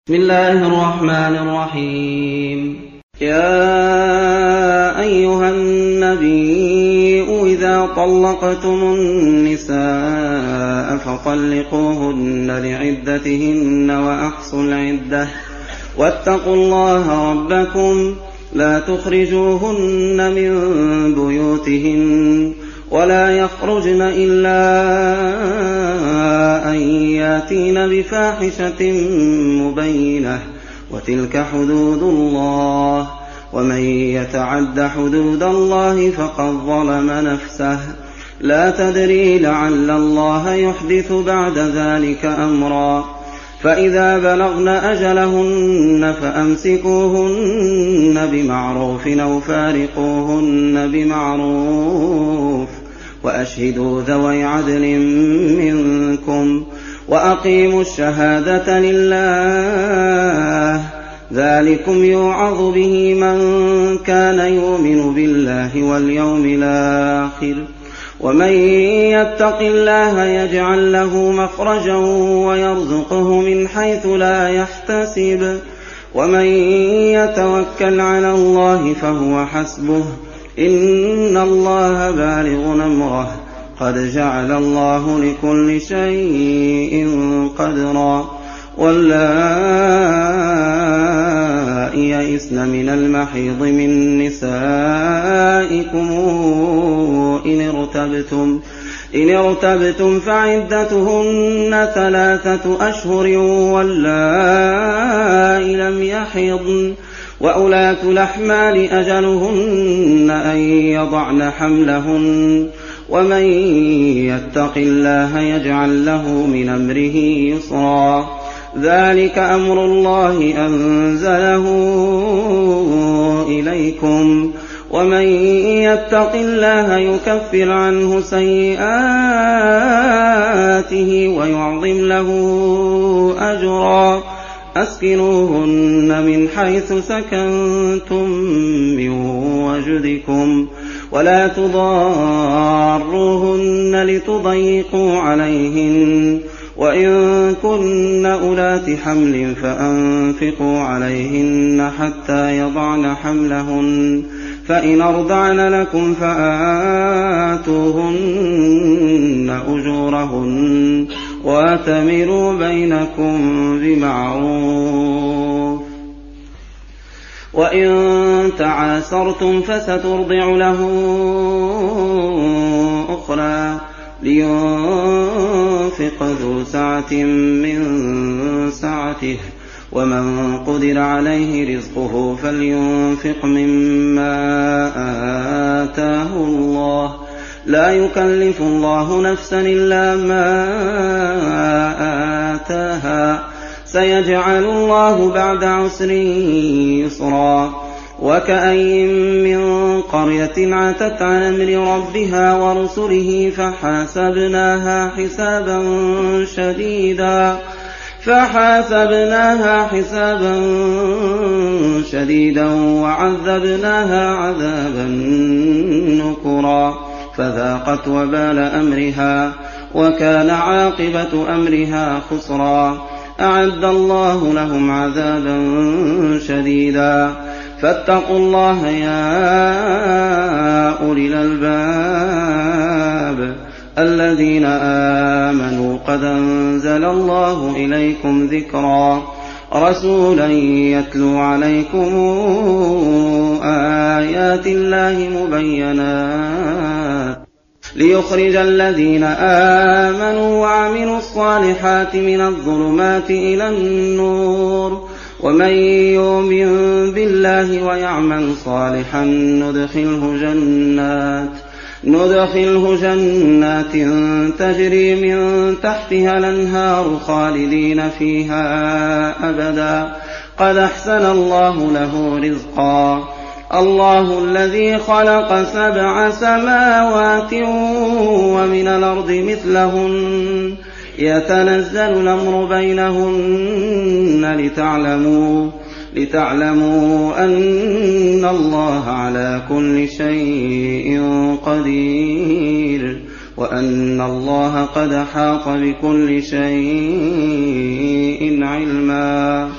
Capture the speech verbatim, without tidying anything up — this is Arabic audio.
بسم الله الرحمن الرحيم. يا أيها النبي إذا طلقتم النساء فطلقوهن لعدتهن وأحصوا العدة واتقوا الله ربكم لا تخرجوهن من بيوتهن ولا يخرجن إلا أن ياتين بفاحشة مبينة وتلك حدود الله ومن يتعد حدود الله فقد ظلم نفسه لا تدري لعل الله يحدث بعد ذلك أمرا فإذا بلغن أجلهن فأمسكوهن بمعروف أو فارقوهن بمعروف وأشهدوا ذوي عدل منكم وأقيموا الشهادة لله ذلكم يوعظ به من كان يؤمن بالله واليوم الآخر ومن يتق الله يجعل له مخرجا ويرزقه من حيث لا يحتسب ومن يتوكل على الله فهو حسبه إن الله بالغ أمره قد جعل الله لكل شيء قدرا واللائي يئسن من المحيض من نسائكم إن ارتبتم إن ارتبتم فعدتهن ثلاثة أشهر واللائي لم يحضن وأولاة الأحمال أجلهن أن يضعن حملهن ومن يتق الله يجعل له من أمره يسرا ذلك أمر الله أنزله إليكم ومن يتق الله يكفر عنه سيئاته ويعظم له أجرا أسكنوهن من حيث سكنتم من وجدكم ولا تضاروهن لتضيقوا عليهن وإن كن أولات حمل فأنفقوا عليهن حتى يضعن حملهن فإن أرضعن لكم فآتوهن أجورهن وأتمروا بينكم بمعروف وإن تعاسرتم فسترضع له أخرى لينفق ذو سعة من سعته ومن قدر عليه رزقه فلينفق مما آتاه الله لا يكلف الله نفسا إلا ما آتاها سيجعل الله بعد عسر يسرا وكأين من قرية عتت عن أمر ربها ورسله فحاسبناها حسابا شديدا فحاسبناها حسابا شديدا وعذبناها عذابا نكرا فذاقت وبال أمرها وكان عاقبة أمرها خسرا أعد الله لهم عذابا شديدا فاتقوا الله يا أولي الألباب الذين آمنوا قد أنزل الله إليكم ذكرا رسولا يتلو عليكم آيات الله مبينات ليخرج الذين آمنوا وعملوا الصالحات من الظلمات إلى النور ومن يؤمن بالله ويعمل صالحا ندخله جنات ندخله جنات تجري من تحتها الأنهار خالدين فيها أبدا قد أحسن الله له رزقا الله الذي خلق سبع سماوات ومن الأرض مثلهن يتنزل الأمر بينهن لتعلموا لتعلموا أن الله على كل شيء قدير وأن الله قد أحاط بكل شيء علما.